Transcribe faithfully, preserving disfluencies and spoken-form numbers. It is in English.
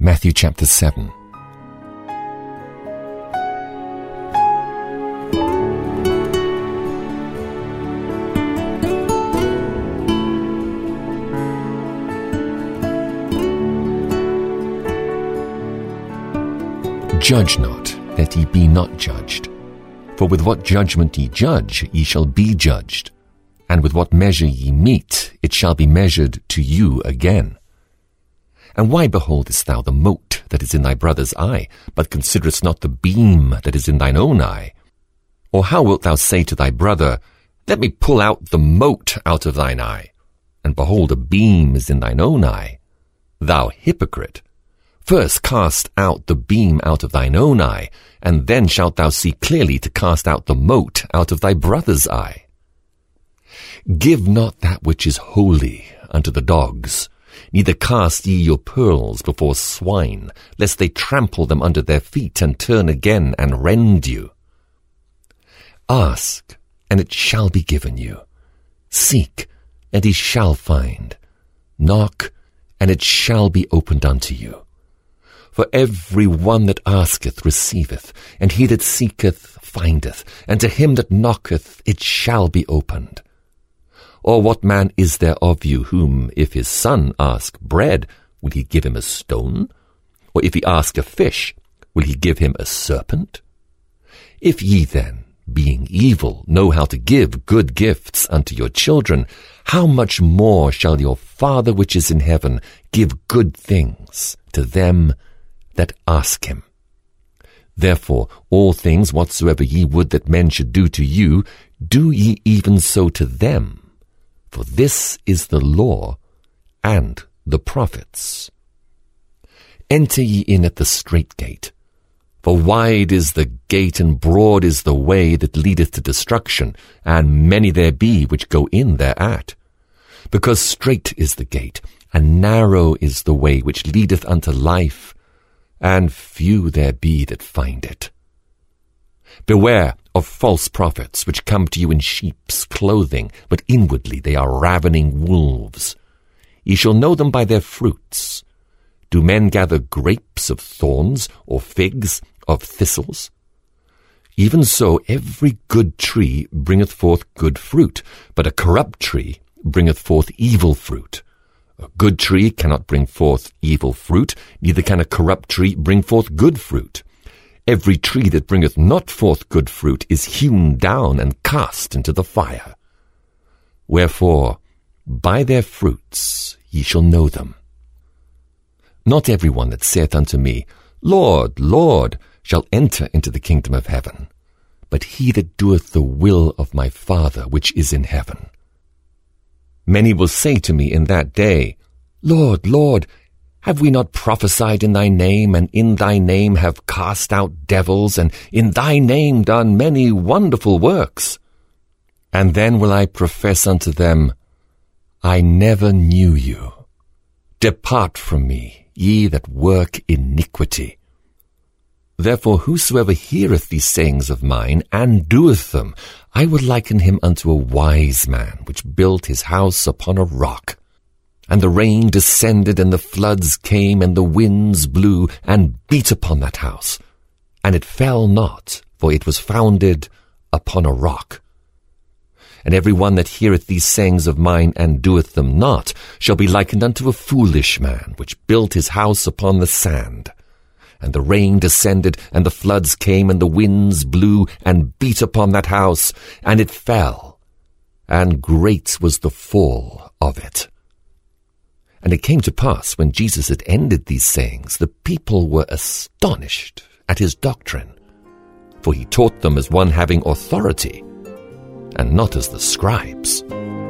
Matthew chapter seven. Judge not, that ye be not judged. For with what judgment ye judge, ye shall be judged. And with what measure ye mete, it shall be measured to you again. And why beholdest thou the mote that is in thy brother's eye, but considerest not the beam that is in thine own eye? Or how wilt thou say to thy brother, Let me pull out the mote out of thine eye, and behold, a beam is in thine own eye? Thou hypocrite! First cast out the beam out of thine own eye, and then shalt thou see clearly to cast out the mote out of thy brother's eye. Give not that which is holy unto the dogs, neither cast ye your pearls before swine, lest they trample them under their feet, and turn again and rend you. Ask, and it shall be given you. Seek, and ye shall find. Knock, and it shall be opened unto you. For every one that asketh receiveth, and he that seeketh findeth, and to him that knocketh it shall be opened. Or what man is there of you whom, if his son ask bread, will he give him a stone? Or if he ask a fish, will he give him a serpent? If ye then, being evil, know how to give good gifts unto your children, how much more shall your Father which is in heaven give good things to them that ask him? Therefore all things whatsoever ye would that men should do to you, do ye even so to them. For this is the law and the prophets. Enter ye in at the strait gate. For wide is the gate, and broad is the way that leadeth to destruction, and many there be which go in thereat. Because strait is the gate, and narrow is the way which leadeth unto life, and few there be that find it. Beware of false prophets, which come to you in sheep's clothing, but inwardly they are ravening wolves. Ye shall know them by their fruits. Do men gather grapes of thorns, or figs of thistles? Even so every good tree bringeth forth good fruit, but a corrupt tree bringeth forth evil fruit. A good tree cannot bring forth evil fruit, neither can a corrupt tree bring forth good fruit. Every tree that bringeth not forth good fruit is hewn down and cast into the fire. Wherefore, by their fruits ye shall know them. Not every one that saith unto me, Lord, Lord, shall enter into the kingdom of heaven, but he that doeth the will of my Father which is in heaven. Many will say to me in that day, Lord, Lord, have we not prophesied in thy name, and in thy name have cast out devils, and in thy name done many wonderful works? And then will I profess unto them, I never knew you. Depart from me, ye that work iniquity. Therefore whosoever heareth these sayings of mine, and doeth them, I would liken him unto a wise man, which built his house upon a rock. And the rain descended, and the floods came, and the winds blew, and beat upon that house. And it fell not, for it was founded upon a rock. And every one that heareth these sayings of mine, and doeth them not, shall be likened unto a foolish man, which built his house upon the sand. And the rain descended, and the floods came, and the winds blew, and beat upon that house, and it fell. And great was the fall of it. And it came to pass, when Jesus had ended these sayings, the people were astonished at his doctrine. For he taught them as one having authority, and not as the scribes.